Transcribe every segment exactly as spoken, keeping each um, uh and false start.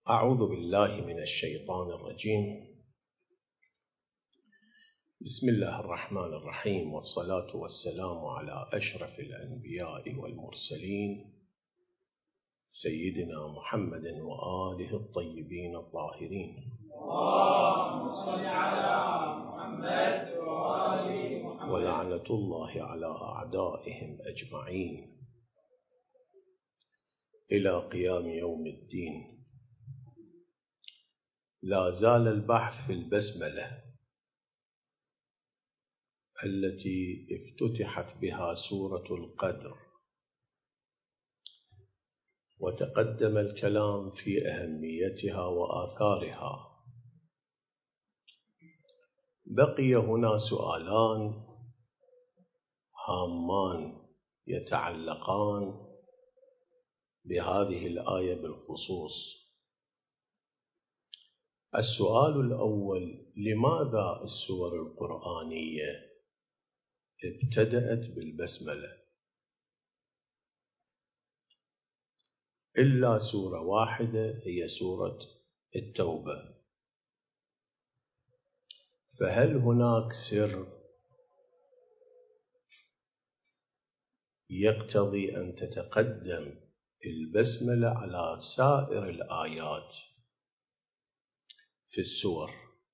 أعوذ بالله من الشيطان الرجيم. بسم الله الرحمن الرحيم، والصلاة والسلام على أشرف الأنبياء والمرسلين سيدنا محمد وآله الطيبين الطاهرين. اللهم صل على محمد وآل محمد. ولعنة الله على أعدائهم أجمعين إلى قيام يوم الدين. لا زال البحث في البسملة التي افتتحت بها سورة القدر، وتقدم الكلام في أهميتها وآثارها. بقي هنا سؤالان هامان يتعلقان بهذه الآية بالخصوص. السؤال الأول: لماذا السور القرآنية ابتدأت بالبسملة؟ إلا سورة واحدة هي سورة التوبة. فهل هناك سر يقتضي أن تتقدم البسملة على سائر الآيات في السور؟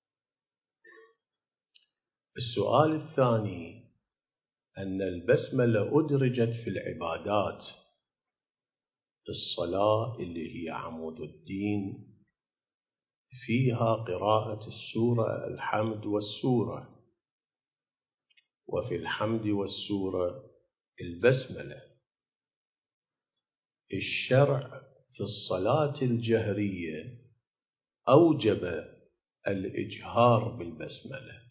السؤال الثاني: أن البسملة أدرجت في العبادات، الصلاة اللي هي عمود الدين فيها قراءة السورة الحمد والسورة، وفي الحمد والسورة البسملة. الشرع في الصلاة الجهرية أوجب الإجهار بالبسملة،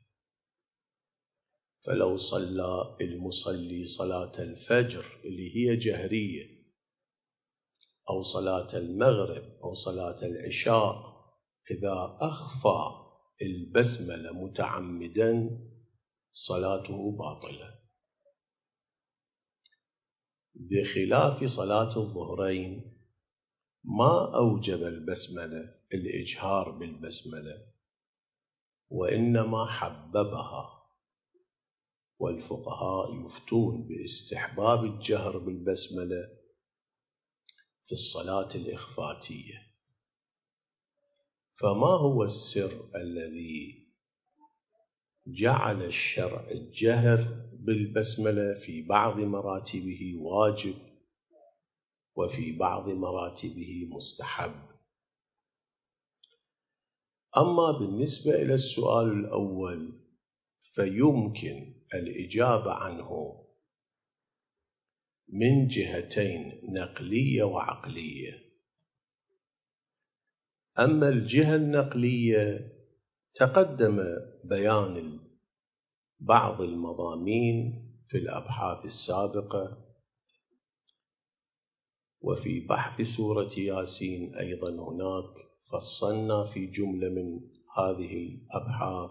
فلو صلى المصلي صلاة الفجر اللي هي جهرية، أو صلاة المغرب أو صلاة العشاء، إذا أخفى البسملة متعمدا صلاته باطلة، بخلاف صلاة الظهرين ما أوجب البسملة الإجهار بالبسملة، وإنما حببها، والفقهاء يفتون باستحباب الجهر بالبسملة في الصلاة الإخفاتية. فما هو السر الذي جعل الشرع الجهر بالبسملة في بعض مراتبه واجب وفي بعض مراتبه مستحب؟ أما بالنسبة إلى السؤال الأول فيمكن الإجابة عنه من جهتين نقلية وعقلية. أما الجهة النقلية تقدم بيان بعض المضامين في الأبحاث السابقة، وفي بحث سورة ياسين أيضا هناك فصلنا في جملة من هذه الأبحاث،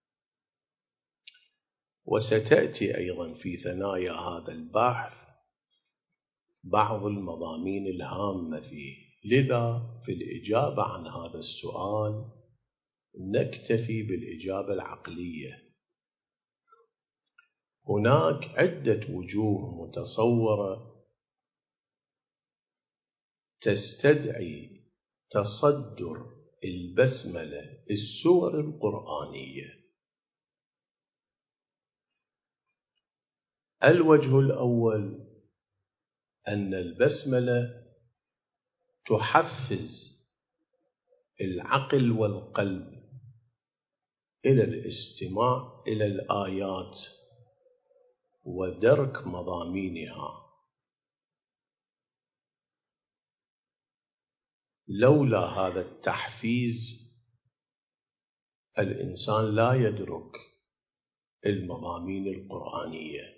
وستأتي أيضا في ثنايا هذا البحث بعض المضامين الهامة فيه. لذا في الإجابة عن هذا السؤال نكتفي بالإجابة العقلية. هناك عدة وجوه متصورة تستدعي تصدر البسملة السور القرآنية. الوجه الأول: أن البسملة تحفز العقل والقلب إلى الاستماع إلى الآيات ودرك مضامينها. لولا هذا التحفيز الإنسان لا يدرك المضامين القرآنية.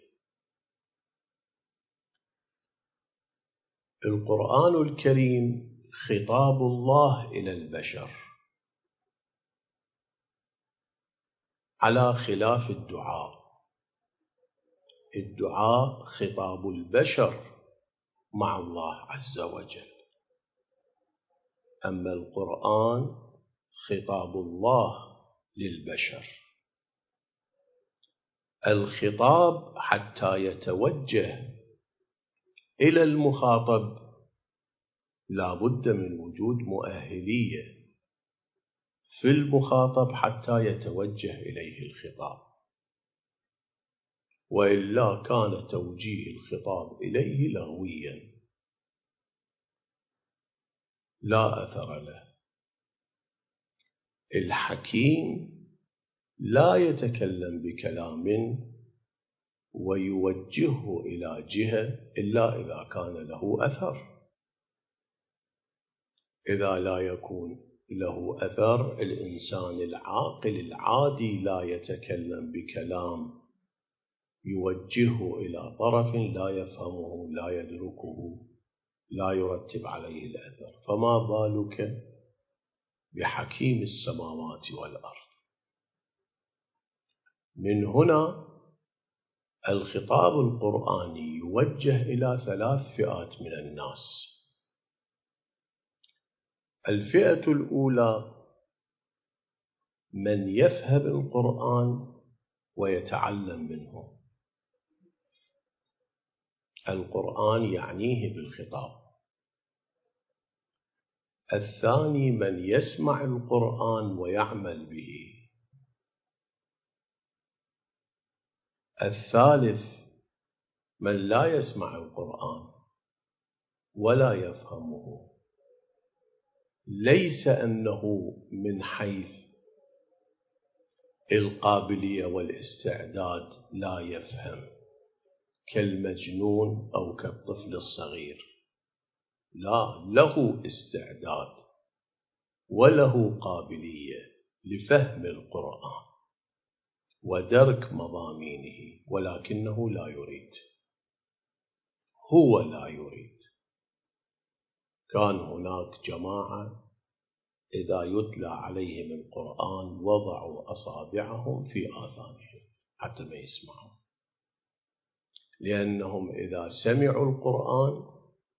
القرآن الكريم خطاب الله إلى البشر، على خلاف الدعاء. الدعاء خطاب البشر مع الله عز وجل. أما القرآن خطاب الله للبشر. الخطاب حتى يتوجه إلى المخاطب لا بد من وجود مؤهلية في المخاطب حتى يتوجه إليه الخطاب، وإلا كان توجيه الخطاب إليه لغويا لا أثر له. الحكيم لا يتكلم بكلام ويوجهه إلى جهة إلا إذا كان له أثر. إذا لا يكون له أثر، الإنسان العاقل العادي لا يتكلم بكلام يوجهه إلى طرف لا يفهمه، لا يدركه، لا يرتب عليه الأثر، فما بالك بحكيم السماوات والأرض. من هنا الخطاب القرآني يوجه إلى ثلاث فئات من الناس. الفئة الأولى من يفهم القرآن ويتعلم منه، القرآن يعنيه بالخطاب. الثاني من يسمع القرآن ويعمل به. الثالث من لا يسمع القرآن ولا يفهمه، ليس أنه من حيث القابلية والاستعداد لا يفهم كالمجنون أو كالطفل الصغير، لا، له استعداد وله قابلية لفهم القرآن ودرك مضامينه، ولكنه لا يريد، هو لا يريد. كان هناك جماعة إذا يتلى عليهم القرآن وضعوا أصابعهم في آذانهم حتى ما يسمعوا، لأنهم إذا سمعوا القرآن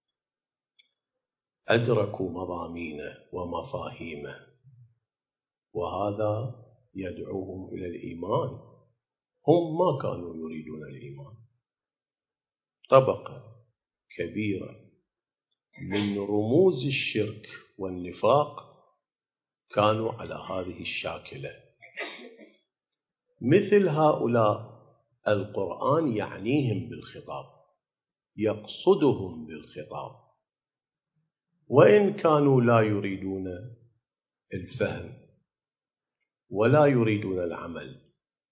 أدركوا مضامينه ومفاهيمه، وهذا يدعوهم إلى الإيمان. هم ما كانوا يريدون الإيمان. طبقة كبيرة من رموز الشرك والنفاق كانوا على هذه الشاكلة. مثل هؤلاء القرآن يعنيهم بالخطاب، يقصدهم بالخطاب، وإن كانوا لا يريدون الفهم ولا يريدون العمل،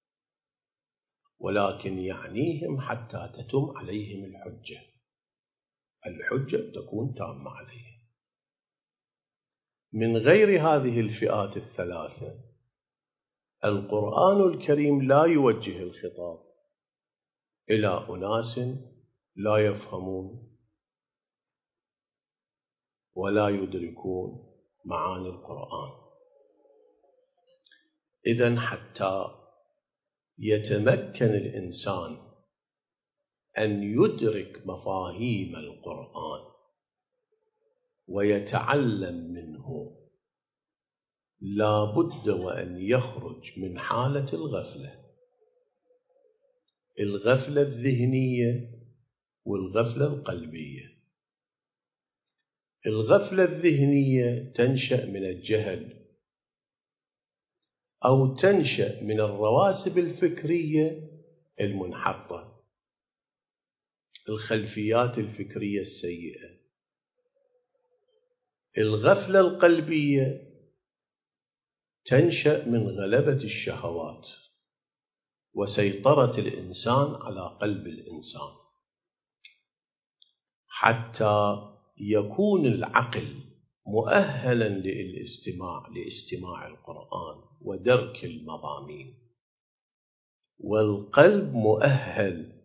ولكن يعنيهم حتى تتم عليهم الحجة. الحجة تكون تامة عليهم. من غير هذه الفئات الثلاثة القرآن الكريم لا يوجه الخطاب إلى أناس لا يفهمون ولا يدركون معاني القرآن. إذن حتى يتمكن الإنسان أن يدرك مفاهيم القرآن ويتعلم منه لا بد وأن يخرج من حالة الغفلة، الغفلة الذهنية والغفلة القلبية. الغفلة الذهنية تنشأ من الجهل أو تنشأ من الرواسب الفكرية المنحطة، الخلفيات الفكرية السيئة. الغفلة القلبية تنشأ من غلبة الشهوات وسيطرة الإنسان على قلب الإنسان، حتى يكون العقل مؤهلا للاستماع لاستماع القرآن ودرك المضامين، والقلب مؤهل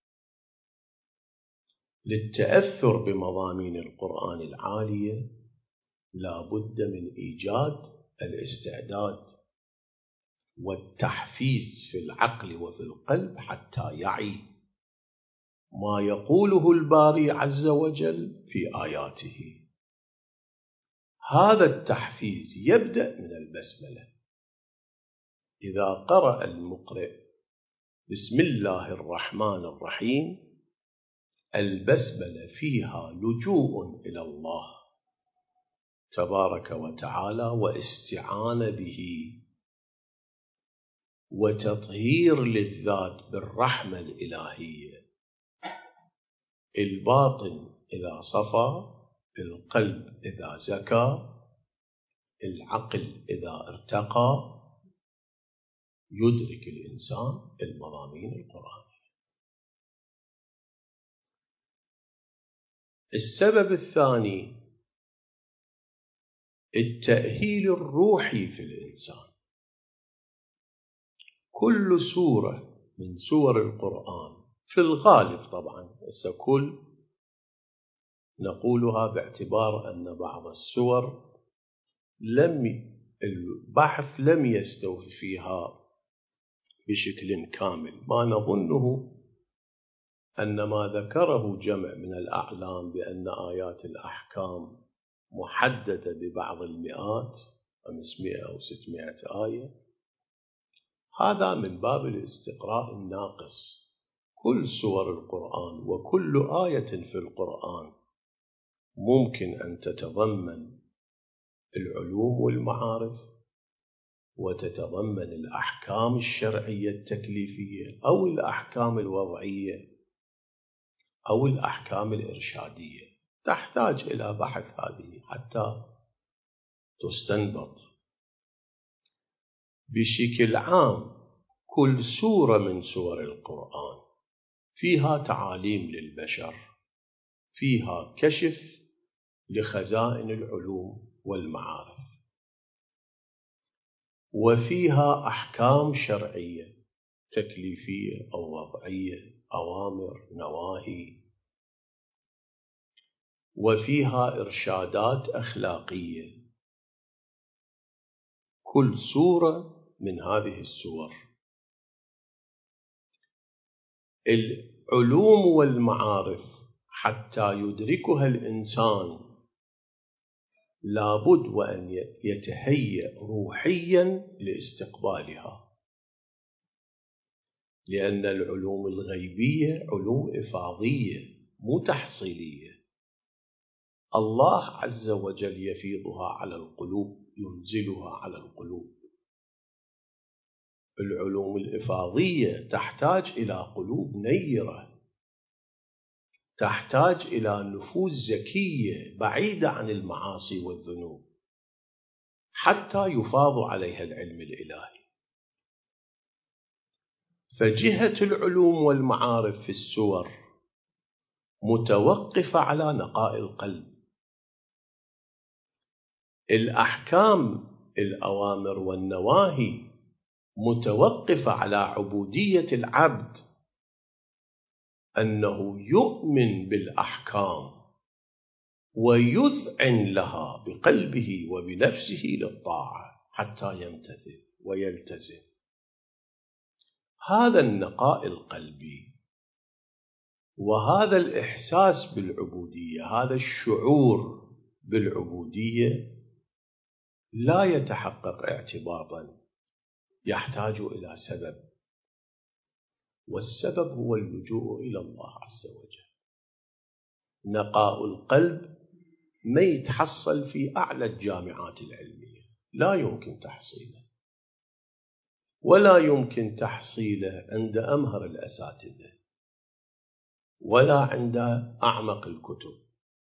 للتأثر بمضامين القرآن العالية. لا بد من إيجاد الاستعداد والتحفيز في العقل وفي القلب حتى يعي ما يقوله الباري عز وجل في آياته. هذا التحفيز يبدأ من البسملة. إذا قرأ المقرئ بسم الله الرحمن الرحيم، البسملة فيها لجوء إلى الله تبارك وتعالى واستعانة به وتطهير للذات بالرحمة الإلهية. الباطن إذا صفى، القلب إذا زكى، العقل إذا ارتقى، يدرك الإنسان المضامين القرآنية. السبب الثاني التأهيل الروحي في الإنسان. كل سورة من سور القرآن في الغالب طبعا، كل نقولها باعتبار أن بعض السور لم البحث لم يستوفي فيها بشكل كامل. ما نظنه أن ما ذكره جمع من الأعلام بأن آيات الأحكام محددة ببعض المئات، خمسمائة أو ستمائة آية، هذا من باب الاستقراء الناقص. كل سور القرآن وكل آية في القرآن ممكن أن تتضمن العلوم والمعارف وتتضمن الأحكام الشرعية التكليفية أو الأحكام الوضعية أو الأحكام الإرشادية. تحتاج إلى بحث هذه حتى تستنبط. بشكل عام كل سورة من سور القرآن فيها تعاليم للبشر، فيها كشف لخزائن العلوم والمعارف، وفيها أحكام شرعية تكليفية أو وضعية، أوامر نواهي، وفيها إرشادات أخلاقية. كل سورة من هذه السور. العلوم والمعارف حتى يدركها الإنسان لابد وأن يتهيأ روحيا لاستقبالها، لأن العلوم الغيبية علوم إفاضية مو تحصيلية. الله عز وجل يفيضها على القلوب، ينزلها على القلوب. العلوم الإفاضية تحتاج إلى قلوب نيرة، تحتاج إلى نفوس زكية بعيدة عن المعاصي والذنوب حتى يفاض عليها العلم الإلهي. فجهة العلوم والمعارف في السور متوقفة على نقاء القلب. الأحكام الأوامر والنواهي متوقفة على عبودية العبد، أنه يؤمن بالأحكام ويذعن لها بقلبه وبنفسه للطاعة حتى يمتثل ويلتزم. هذا النقاء القلبي وهذا الإحساس بالعبودية، هذا الشعور بالعبودية لا يتحقق اعتباطا، يحتاج إلى سبب، والسبب هو اللجوء إلى الله عز وجل. نقاء القلب ما يتحصل في أعلى الجامعات العلمية، لا يمكن تحصيله، ولا يمكن تحصيله عند أمهر الأساتذة ولا عند أعمق الكتب.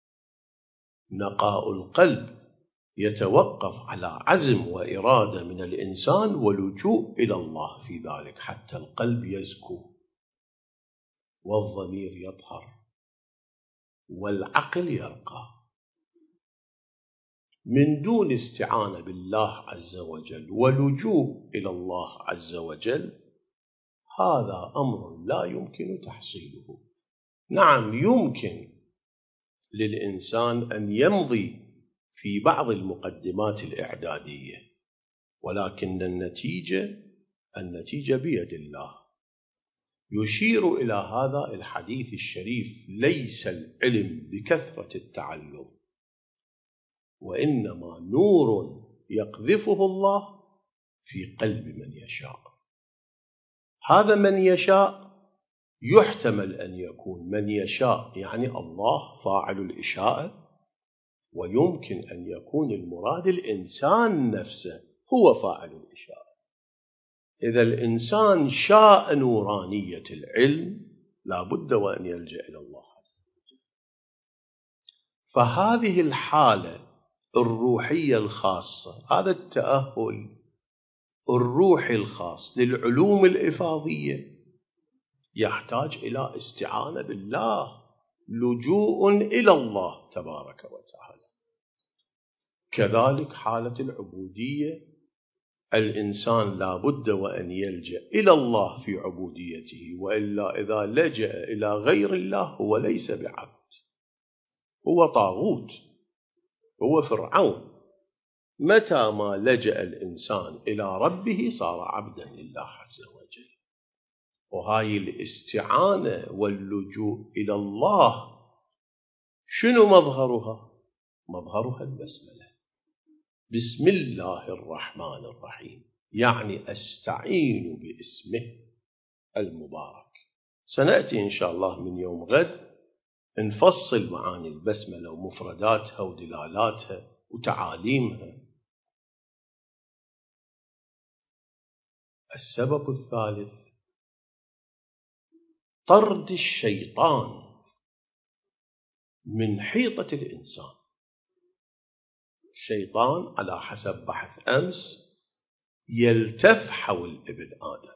نقاء القلب يتوقف على عزم وإرادة من الإنسان ولجوء إلى الله في ذلك حتى القلب يزكو والضمير يطهر والعقل يرقى. من دون استعانة بالله عز وجل ولجوء إلى الله عز وجل هذا أمر لا يمكن تحصيله. نعم يمكن للإنسان أن يمضي في بعض المقدمات الإعدادية، ولكن النتيجة النتيجة بيد الله. يشير إلى هذا الحديث الشريف: ليس العلم بكثرة التعلم وإنما نور يقذفه الله في قلب من يشاء. هذا من يشاء يحتمل أن يكون من يشاء يعني الله فاعل الإشاءة، ويمكن أن يكون المراد الإنسان نفسه هو فاعل الإشاءة. إذا الإنسان شاء نورانية العلم لا بد وأن يلجأ إلى الله عز وجل. فهذه الحالة الروحية الخاصة، هذا التأهل الروحي الخاص للعلوم الإفاضية يحتاج إلى استعانة بالله، لجوء إلى الله تبارك وتعالى. كذلك حالة العبودية، الإنسان لا بد وأن يلجأ إلى الله في عبوديته، وإلا إذا لجأ إلى غير الله هو ليس بعبد، هو طاغوت، هو فرعون. متى ما لجأ الإنسان إلى ربه صار عبدا لله عز وجل. وهاي الاستعانة واللجوء إلى الله شنو مظهرها؟ مظهرها البسملة، بسم الله الرحمن الرحيم، يعني أستعين باسمه المبارك. سنأتي إن شاء الله من يوم غد نفصل معاني البسملة ومفرداتها ودلالاتها وتعاليمها. السبب الثالث طرد الشيطان من حيطة الإنسان. الشيطان على حسب بحث أمس يلتف حول ابن آدم،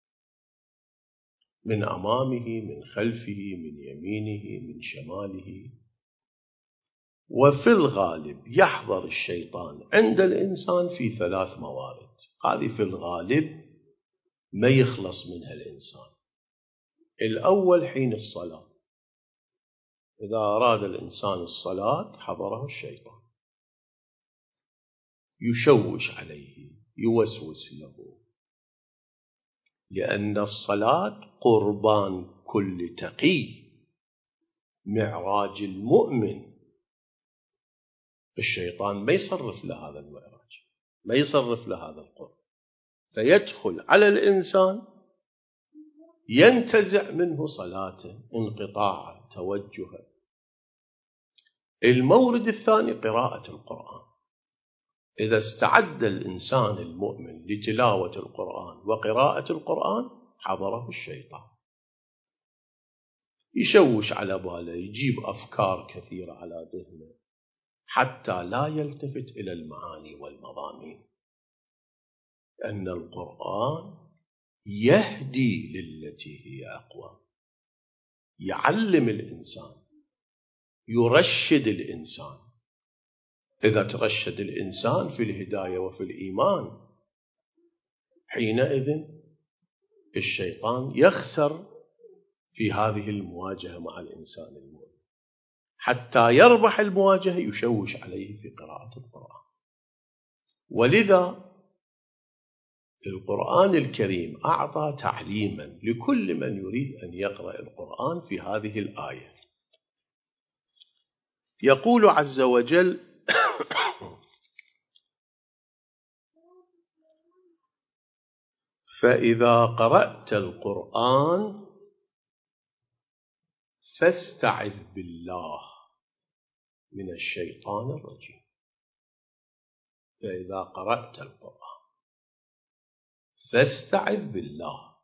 من أمامه، من خلفه، من يمينه، من شماله. وفي الغالب يحضر الشيطان عند الإنسان في ثلاث موارد، هذه في الغالب ما يخلص منها الإنسان. الأول حين الصلاة، إذا أراد الإنسان الصلاة حضره الشيطان، يشوش عليه، يوسوس له، لأن الصلاة قربان كل تقي، معراج المؤمن. الشيطان ما يصرف لهذا المعراج، ما يصرف لهذا القرب، فيدخل على الإنسان ينتزع منه صلاته، انقطاعه، توجهه. المورد الثاني قراءة القرآن. إذا استعد الإنسان المؤمن لتلاوة القرآن وقراءة القرآن حضره الشيطان، يشوش على باله، يجيب أفكار كثيرة على ذهنه حتى لا يلتفت إلى المعاني والمضامين، لأن القرآن يهدي للتي هي أقوى، يعلم الإنسان، يرشد الإنسان. إذا ترشد الإنسان في الهداية وفي الإيمان، حينئذ الشيطان يخسر في هذه المواجهة مع الإنسان المؤمن. حتى يربح المواجهة يشوش عليه في قراءة القرآن. ولذا القرآن الكريم أعطى تعليما لكل من يريد أن يقرأ القرآن في هذه الآية. يقول عز وجل: فإذا قرأت القرآن فاستعذ بالله من الشيطان الرجيم. فإذا قرأت القرآن فاستعذ بالله.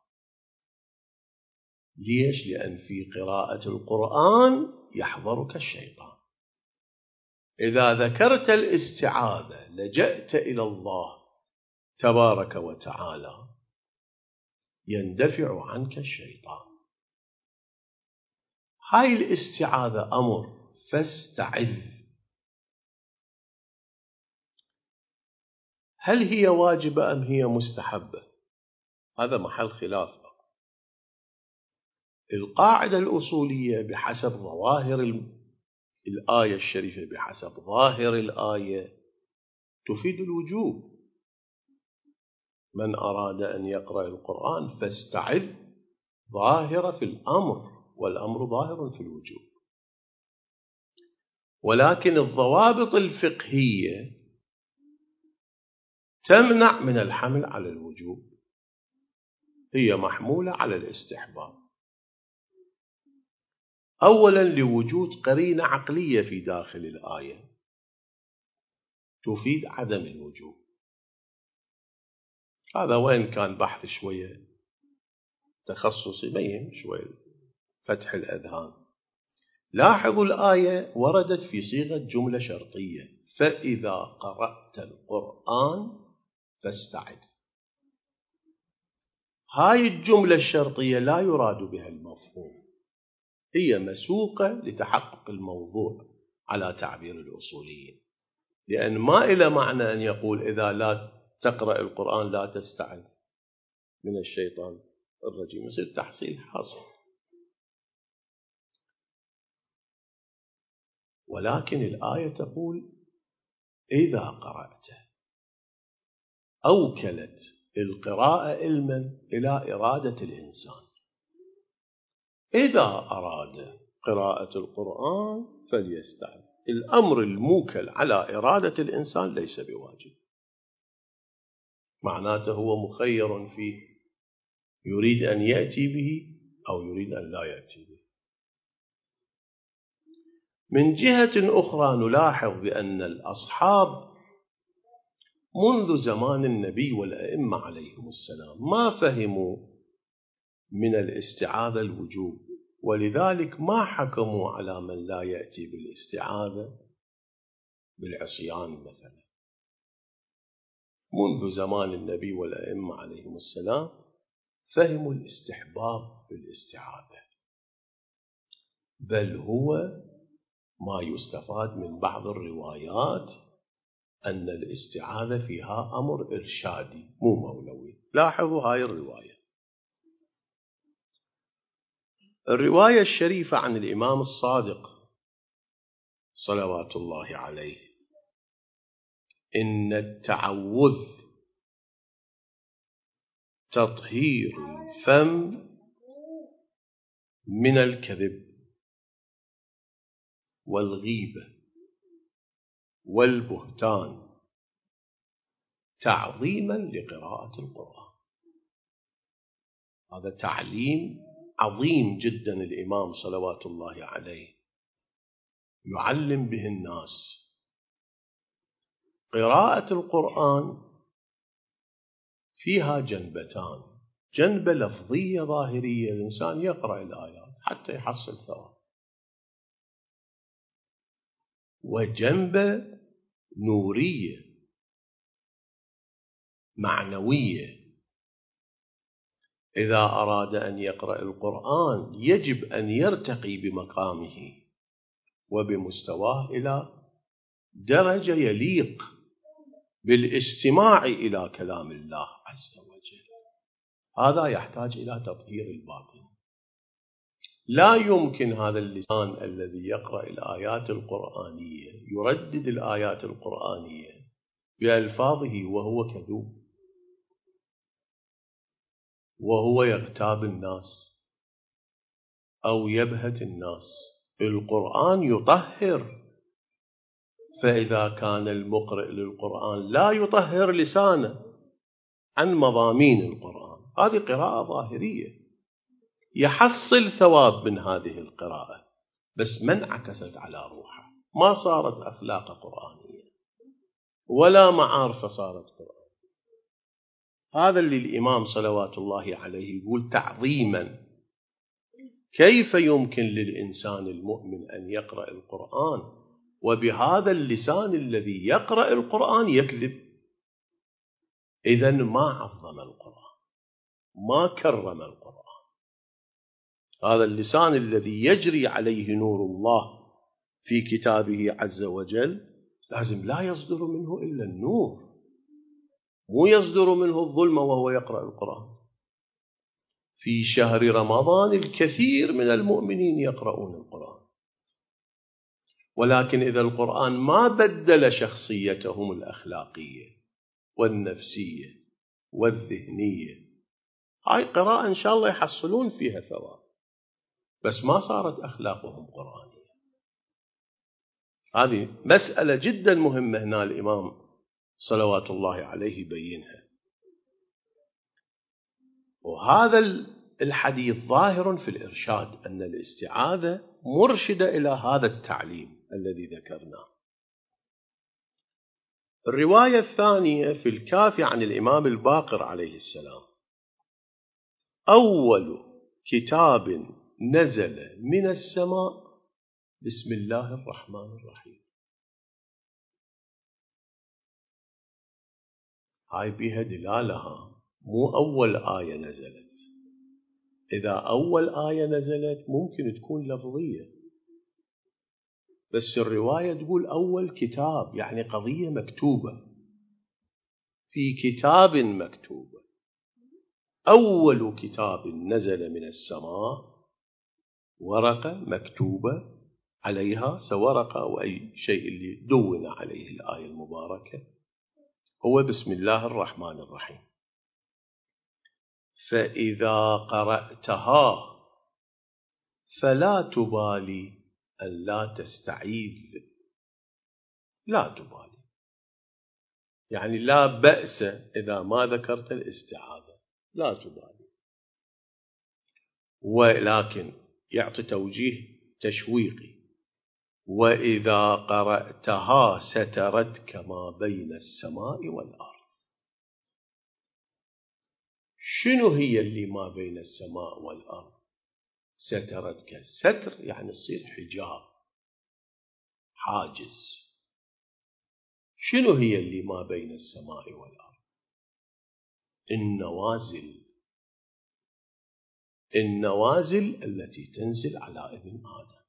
ليش؟ لأن في قراءة القرآن يحضرك الشيطان. إذا ذكرت الاستعاذة لجأت إلى الله تبارك وتعالى يندفع عنك الشيطان. هاي الاستعاذة أمر، فاستعذ. هل هي واجبة أم هي مستحبة؟ هذا محل خلاف. القاعدة الأصولية بحسب ظواهر الآية الشريفة، بحسب ظاهر الآية، تفيد الوجوب. من أراد أن يقرأ القرآن فاستعذ ظاهرة في الأمر، والأمر ظاهر في الوجوب. ولكن الضوابط الفقهية تمنع من الحمل على الوجوب، هي محمولة على الاستحباب. أولا لوجود قرينة عقلية في داخل الآية تفيد عدم الوجوب، هذا وإن كان بحث شوية تخصصي بين شوية فتح الأذهان. لاحظوا الآية وردت في صيغة جملة شرطية، فإذا قرأت القرآن فاستعذ. هاي الجملة الشرطية لا يراد بها المفهوم، هي مسوقة لتحقق الموضوع على تعبير الأصوليين، لأن ما إلى معنى أن يقول إذا لا تقرأ القرآن لا تستعذ من الشيطان الرجيم، يصير تحصيل حاصل. ولكن الآية تقول إذا قرأت، أوكلت القراءة علما إلى إرادة الإنسان، إذا أراد قراءة القرآن فليستعذ. الأمر الموكل على إرادة الإنسان ليس بواجب، معناته هو مخير فيه، يريد أن يأتي به أو يريد أن لا يأتي به. من جهة أخرى نلاحظ بأن الأصحاب منذ زمان النبي والأئمة عليهم السلام ما فهموا من الاستعاذة الوجوب، ولذلك ما حكموا على من لا يأتي بالاستعاذة بالعصيان مثلا. منذ زمان النبي والأئمة عليهم السلام فهموا الاستحباب في الاستعاذة، بل هو ما يستفاد من بعض الروايات أن الاستعاذة فيها أمر إرشادي مو مولوي. لاحظوا هاي الرواية، الرواية الشريفة عن الإمام الصادق صلوات الله عليه: إن التعوذ تطهير الفم من الكذب والغيبة والبهتان تعظيما لقراءة القرآن. هذا تعليم عظيم جدا الإمام صلوات الله عليه يعلم به الناس. قراءة القرآن فيها جنبتان: جنبة لفظية ظاهرية، الإنسان يقرأ الآيات حتى يحصل ثواب، وجنبة نورية معنوية. إذا أراد أن يقرأ القرآن يجب أن يرتقي بمقامه وبمستواه إلى درجة يليق بالاستماع إلى كلام الله عز وجل. هذا يحتاج إلى تطهير الباطن. لا يمكن هذا اللسان الذي يقرأ الآيات القرآنية يردد الآيات القرآنية بألفاظه وهو كذوب، وهو يغتاب الناس أو يبهت الناس. القرآن يطهر، فإذا كان المقرئ للقرآن لا يطهر لسانه عن مضامين القرآن، هذه قراءة ظاهرية يحصل ثواب من هذه القراءة، بس ما انعكست على روحه، ما صارت أخلاق قرآنية ولا معارف صارت قرآن. هذا اللي الإمام صلوات الله عليه يقول تعظيما. كيف يمكن للإنسان المؤمن أن يقرأ القرآن وبهذا اللسان الذي يقرأ القرآن يكذب؟ إذن ما عظم القرآن، ما كرم القرآن. هذا اللسان الذي يجري عليه نور الله في كتابه عز وجل لازم لا يصدر منه إلا النور، مو يصدر منه الظلم وهو يقرأ القرآن. في شهر رمضان الكثير من المؤمنين يقرؤون القرآن، ولكن إذا القرآن ما بدل شخصيتهم الأخلاقية والنفسية والذهنية، هاي قراءة إن شاء الله يحصلون فيها ثواب، بس ما صارت أخلاقهم قرآنية. هذه مسألة جدا مهمة هنا الإمام صلوات الله عليه بينها. وهذا الحديث ظاهر في الإرشاد أن الاستعاذة مرشدة إلى هذا التعليم الذي ذكرناه. الرواية الثانية في الكافي عن الإمام الباقر عليه السلام: أول كتاب نزل من السماء بسم الله الرحمن الرحيم. هاي بها دلالها مو أول آية نزلت. إذا أول آية نزلت ممكن تكون لفظية، بس الرواية تقول أول كتاب، يعني قضية مكتوبة في كتاب مكتوبة. أول كتاب نزل من السماء ورقة مكتوبة عليها، سورقة أو أي شيء اللي دون عليه الآية المباركة، هو بسم الله الرحمن الرحيم. فإذا قرأتها فلا تبالي أن لا تستعيذ. لا تبالي يعني لا بأس إذا ما ذكرت الاستعاذة، لا تبالي. ولكن يعطي توجيه تشويقي: وإذا قرأتها سترتك ما بين السماء والأرض. شنو هي اللي ما بين السماء والأرض؟ سترتك، ستر يعني تصير حجاب، حاجز. شنو هي اللي ما بين السماء والأرض؟ النوازل. النوازل التي تنزل على ابن آدم.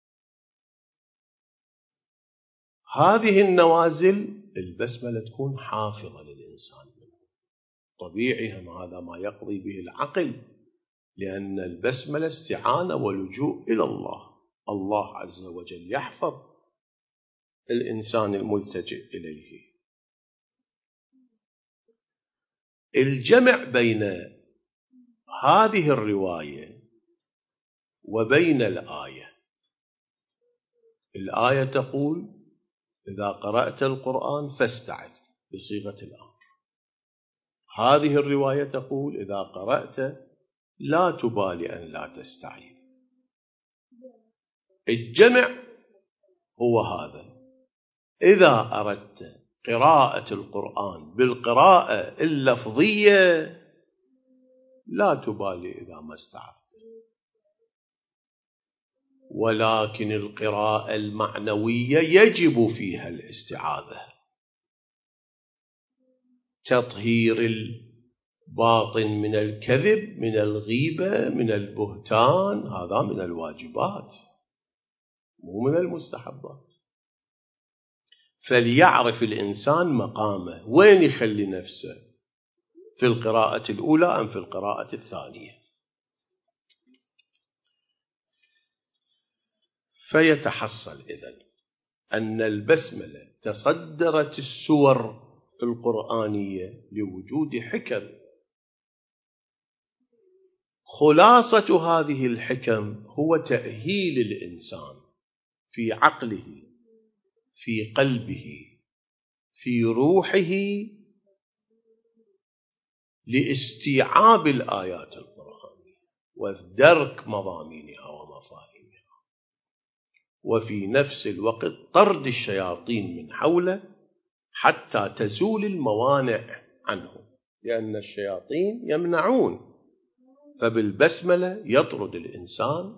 هذه النوازل البسملة تكون حافظة للإنسان منه. طبيعي هم هذا ما يقضي به العقل، لأن البسملة استعانة ولجوء إلى الله. الله عز وجل يحفظ الإنسان الملتجئ إليه. الجمع بين هذه الرواية وبين الآية: الآية تقول إذا قرأت القرآن فاستعذ بصيغة الأمر. هذه الرواية تقول إذا قرأت لا تبالي أن لا تستعيذ. الجمع هو هذا: إذا أردت قراءة القرآن بالقراءة اللفظية لا تبالي إذا ما استعذت، ولكن القراءة المعنوية يجب فيها الاستعاذة. تطهير الباطن من الكذب، من الغيبة، من البهتان، هذا من الواجبات مو من المستحبات. فليعرف الإنسان مقامه، وين يخلي نفسه، في القراءة الأولى أم في القراءة الثانية. فيتحصل إذن أن البسملة تصدرت السور القرآنية لوجود حكم. خلاصة هذه الحكم هو تأهيل الإنسان في عقله، في قلبه، في روحه لاستيعاب الآيات القرآنية ودرك مضامينها ومفاهيمها، وفي نفس الوقت طرد الشياطين من حوله حتى تزول الموانع عنه، لأن الشياطين يمنعون، فبالبسملة يطرد الإنسان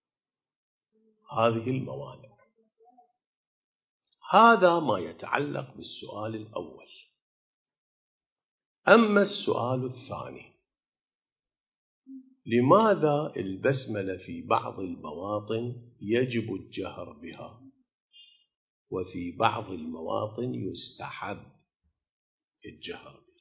هذه الموانع. هذا ما يتعلق بالسؤال الأول. أما السؤال الثاني: لماذا البسملة في بعض المواطن يجب الجهر بها وفي بعض المواطن يستحب الجهر بها؟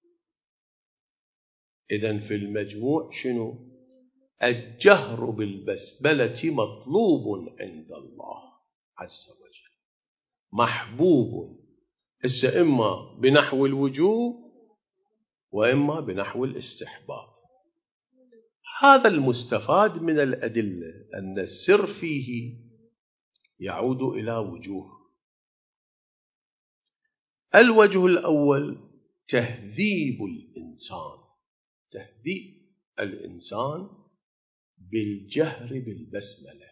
إذن في المجموع شنو؟ الجهر بالبسملة مطلوب عند الله عز وجل، محبوب، هسه إما بنحو الوجوب وإما بنحو الاستحباب. هذا المستفاد من الأدلة، أن السر فيه يعود إلى وجوه. الوجه الأول تهذيب الإنسان، تهذيب الإنسان بالجهر بالبسملة.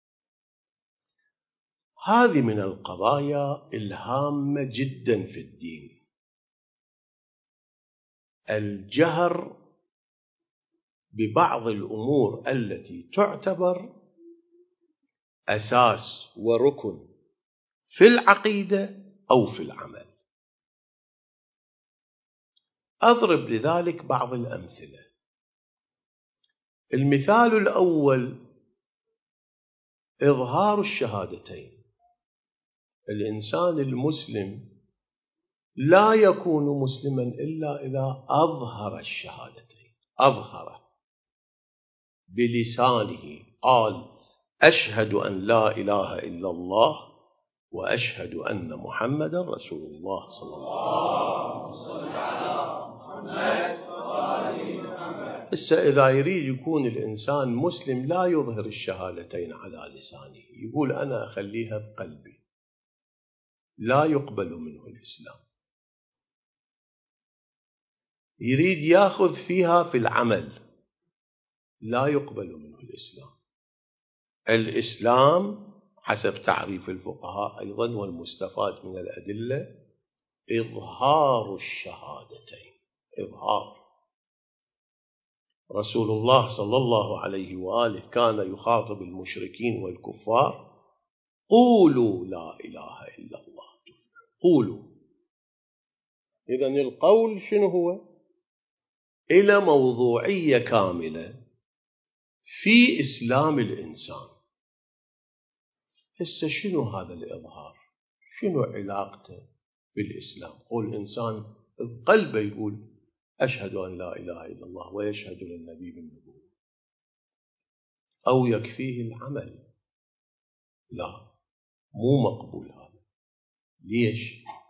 هذه من القضايا الهامة جدا في الدين، الجهر ببعض الأمور التي تعتبر أساس وركن في العقيدة أو في العمل. أضرب لذلك بعض الأمثلة. المثال الأول إظهار الشهادتين. الإنسان المسلم لا يكون مسلما إلا إذا أظهر الشهادتين، أظهر بلسانه، قال أشهد أن لا إله إلا الله وأشهد أن محمدا رسول الله صلى الله عليه وسلم. إسا إذا يريد يكون الإنسان مسلم لا يظهر الشهادتين على لسانه، يقول أنا أخليها بقلبي، لا يقبل منه الإسلام. يريد يأخذ فيها في العمل، لا يقبل منه الإسلام. الإسلام حسب تعريف الفقهاء أيضا والمستفاد من الأدلة إظهار الشهادتين، إظهار. رسول الله صلى الله عليه وآله كان يخاطب المشركين والكفار: قولوا لا إله إلا الله تفلحوا. قولوا. إذن القول شنو هو؟ إلى موضوعية كاملة في إسلام الإنسان. هسه شنو هذا الإظهار؟ شنو علاقته بالإسلام؟ قول إنسان بقلبه يقول أشهد أن لا إله إلا الله ويشهد للنبي بالنبوة، أو يكفيه العمل؟ لا، مو مقبول هذا. ليش؟